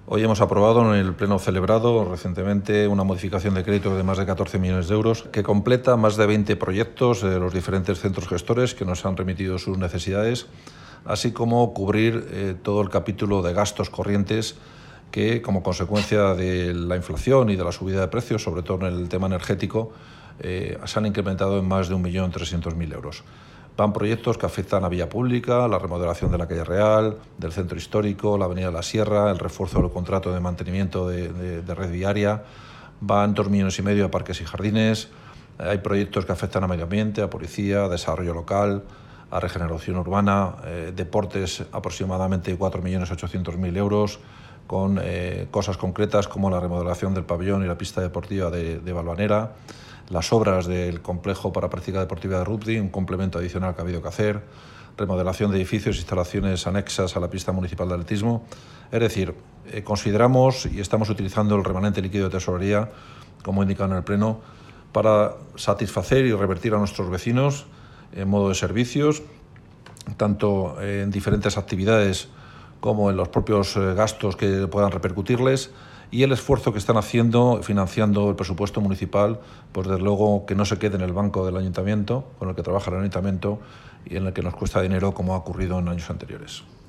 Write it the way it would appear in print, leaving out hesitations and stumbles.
Hoy hemos aprobado en el pleno celebrado recientemente una modificación de crédito de más de 14 millones de euros que completa más de 20 proyectos de los diferentes centros gestores que nos han remitido sus necesidades, así como cubrir todo el capítulo de gastos corrientes que, como consecuencia de la inflación y de la subida de precios, sobre todo en el tema energético, se han incrementado en más de 1.300.000 euros. Van proyectos que afectan a vía pública, la remodelación de la calle Real, del centro histórico, la avenida de la Sierra, el refuerzo del contrato de mantenimiento de red viaria. Van 2,5 millones a parques y jardines. Hay proyectos que afectan a medio ambiente, a policía, a desarrollo local, a regeneración urbana, deportes aproximadamente 4.800.000 euros, con cosas concretas como la remodelación del pabellón y la pista deportiva de Valvanera, las obras del complejo para práctica deportiva de Rupti, un complemento adicional que ha habido que hacer, remodelación de edificios e instalaciones anexas a la pista municipal de atletismo. Es decir, consideramos y estamos utilizando el remanente líquido de tesorería, como indicado en el Pleno, para satisfacer y revertir a nuestros vecinos en modo de servicios, tanto en diferentes actividades como en los propios gastos que puedan repercutirles, y el esfuerzo que están haciendo financiando el presupuesto municipal, pues desde luego que no se quede en el banco del ayuntamiento, con el que trabaja el ayuntamiento y en el que nos cuesta dinero, como ha ocurrido en años anteriores.